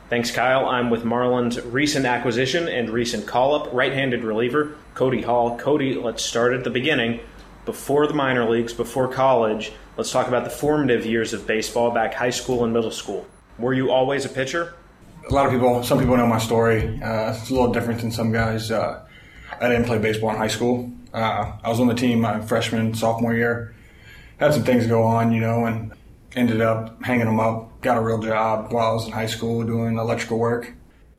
Thanks, Kyle. I'm with Marlin's recent acquisition and recent call-up, right-handed reliever, Cody Hall. Cody, let's start at the beginning. Before the minor leagues, before college, let's talk about the formative years of baseball back high school and middle school. Were you always a pitcher? Some people know my story. It's a little different than some guys. I didn't play baseball in high school. I was on the team my freshman, sophomore year. Had some things go on, and ended up hanging them up. Got a real job while I was in high school doing electrical work.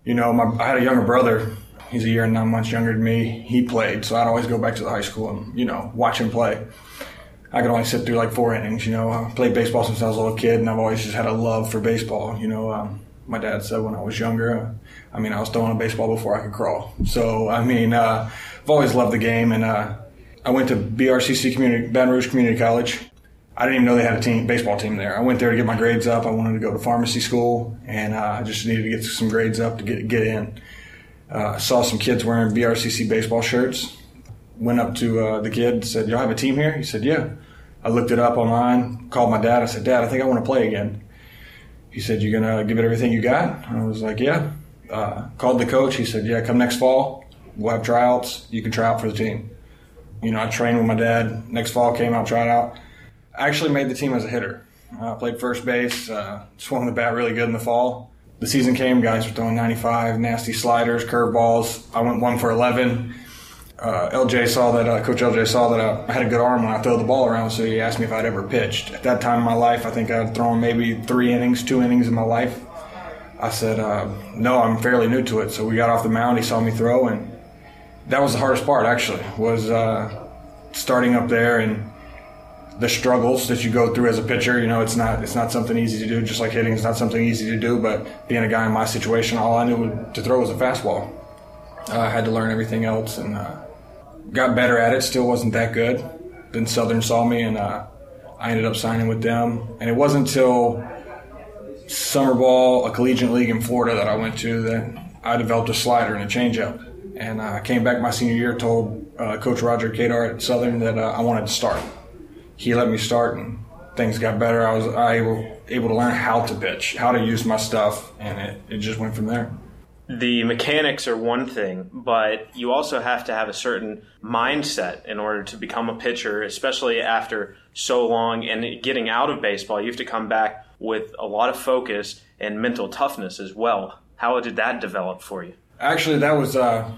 I had a younger brother. He's a year and 9 months younger than me. He played, so I'd always go back to the high school and, watch him play. I could only sit through like 4 innings, I played baseball since I was a little kid, and I've always just had a love for baseball, My dad said when I was younger, I was throwing a baseball before I could crawl. So, I've always loved the game, and I went to BRCC Baton Rouge Community College. I didn't even know they had a baseball team there. I went there to get my grades up. I wanted to go to pharmacy school, and I just needed to get some grades up to get in. Saw some kids wearing BRCC baseball shirts. Went up to the kid and said, "Y'all have a team here?" He said, "Yeah." I looked it up online, called my dad. I said, "Dad, I think I want to play again." He said, "You gonna give it everything you got?" I was like, "Yeah." Called the coach. He said, "Yeah, come next fall. We'll have tryouts. You can try out for the team." I trained with my dad. Next fall, came out, tried out. I actually made the team as a hitter. Played first base, swung the bat really good in the fall. The season came, guys were throwing 95, nasty sliders, curveballs. I went 1 for 11. Coach LJ saw that I had a good arm when I throw the ball around, so he asked me if I'd ever pitched. At that time in my life, I think I'd thrown maybe 2 innings in my life. I said, no, I'm fairly new to it. So we got off the mound, he saw me throw, and that was the hardest part, actually, was starting up there and the struggles that you go through as a pitcher. It's not something easy to do, just like hitting is not something easy to do, but being a guy in my situation, all I knew to throw was a fastball. I had to learn everything else, and got better at it. Still wasn't that good. Then Southern saw me, and I ended up signing with them. And it wasn't until summer ball, a collegiate league in Florida that I went to, that I developed a slider and a changeup. And I came back my senior year, told Coach Roger Kadar at Southern that I wanted to start. He let me start, and things got better. I was able to learn how to pitch, how to use my stuff, and it just went from there. The mechanics are one thing, but you also have to have a certain mindset in order to become a pitcher, especially after so long and getting out of baseball. You have to come back with a lot of focus and mental toughness as well. How did that develop for you? Actually, that was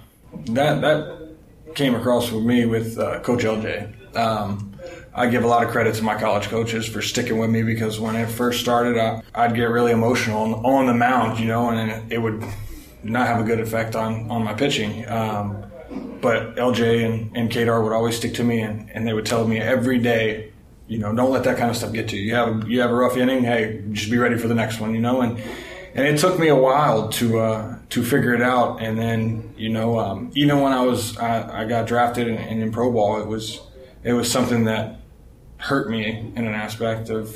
that came across with me with Coach LJ. I give a lot of credit to my college coaches for sticking with me, because when I first started, I'd get really emotional on the mound, and it would not have a good effect on my pitching. But LJ and Kadar would always stick to me, and they would tell me every day, don't let that kind of stuff get to you. You have a rough inning, hey, just be ready for the next one, and it took me a while to figure it out. And then, even when I got drafted and in pro ball, it was something that hurt me in an aspect of,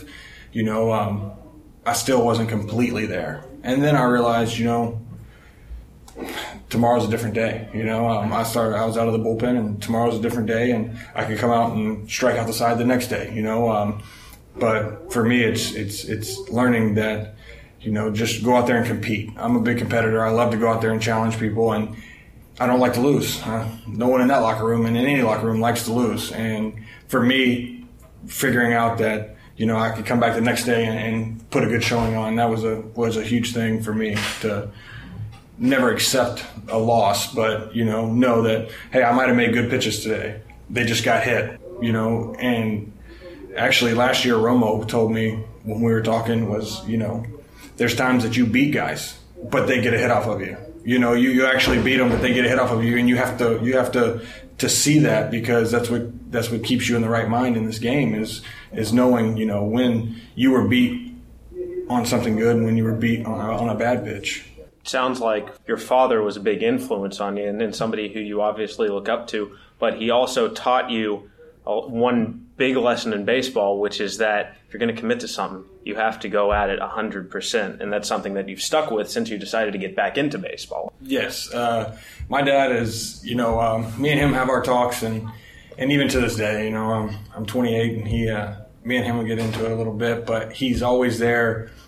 I still wasn't completely there. And then I realized, tomorrow's a different day. I was out of the bullpen, and tomorrow's a different day, and I could come out and strike out the side the next day. But for me, it's learning that, just go out there and compete. I'm a big competitor. I love to go out there and challenge people, and I don't like to lose. No one in that locker room and in any locker room likes to lose. And for me, figuring out that, I could come back the next day and put a good showing on, that was a huge thing for me, to never accept a loss, but, know that, hey, I might have made good pitches today. They just got hit, and actually last year Romo told me when we were talking was, there's times that you beat guys, but they get a hit off of you. You actually beat them, but they get a hit off of you, and you have to see that, because that's what keeps you in the right mind in this game is knowing, when you were beat on something good and when you were beat on a bad pitch. Sounds like your father was a big influence on you, and somebody who you obviously look up to, but he also taught you one big lesson in baseball, which is that if you're going to commit to something, you have to go at it 100%, and that's something that you've stuck with since you decided to get back into baseball. Yes. My dad is, me and him have our talks, and even to this day, I'm 28, and me and him will get into it a little bit, but he's always there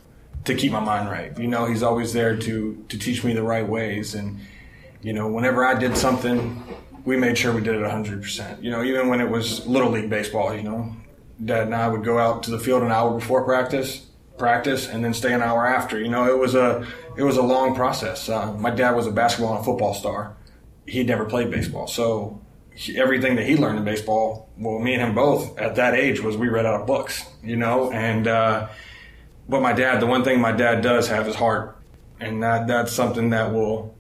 to keep my mind right. He's always there to teach me the right ways. And, whenever I did something, we made sure we did it 100%. Even when it was Little League baseball, Dad and I would go out to the field an hour before practice, and then stay an hour after. It was a long process. My dad was a basketball and a football star. He'd never played baseball. So everything that he learned in baseball, well, me and him both at that age was we read out of books, and but the one thing my dad does have is heart. And that's something that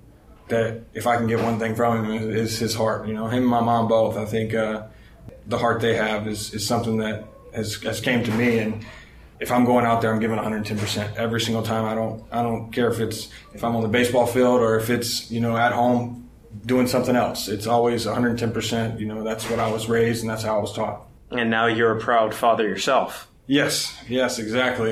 if I can get one thing from him is his heart. Him and my mom both. I think the heart they have is something that has came to me. And if I'm going out there, I'm giving 110% every single time. I don't care if I'm on the baseball field or if it's at home doing something else. It's always 110%. That's what I was raised and that's how I was taught. And now you're a proud father yourself. Yes, exactly.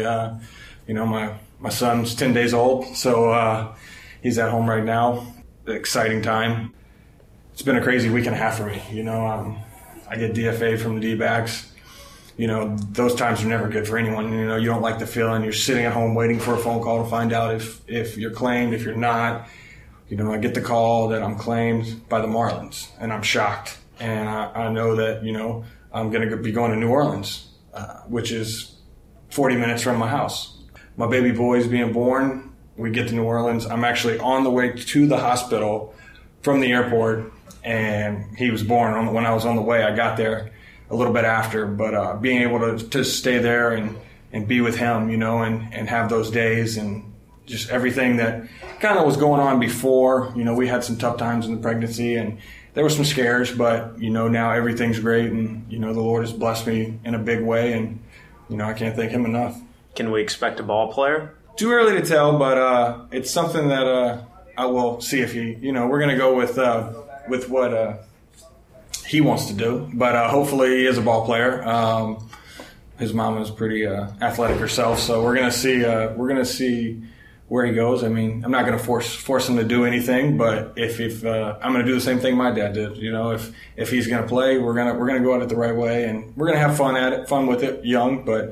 My son's 10 days old, so he's at home right now. Exciting time. It's been a crazy week and a half for me. I get DFA from the D-backs. Those times are never good for anyone. You don't like the feeling. You're sitting at home waiting for a phone call to find out if you're claimed, if you're not. I get the call that I'm claimed by the Marlins, and I'm shocked. And I know that, I'm going to be going to New Orleans, which is 40 minutes from my house. My baby boy is being born. We get to New Orleans. I'm actually on the way to the hospital from the airport, and he was born when I was on the way. I got there a little bit after, but being able to stay there and be with him, and have those days and just everything that kind of was going on before. We had some tough times in the pregnancy, and there were some scares, but, now everything's great, and, the Lord has blessed me in a big way, and, I can't thank him enough. Can we expect a ball player? Too early to tell, but it's something that I will see if he, we're going to go with what he wants to do. But hopefully he is a ball player. His mom is pretty athletic herself, so we're going to see where he goes. I mean, I'm not going to force him to do anything, but if I'm going to do the same thing my dad did. If he's going to play, we're going to go at it the right way, and we're going to have fun with it, young, but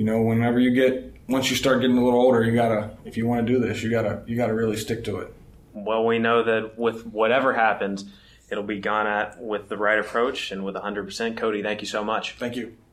once you start getting a little older, if you want to do this, you gotta really stick to it. Well, we know that with whatever happens, it'll be gone at with the right approach and with 100%. Cody, thank you so much. Thank you.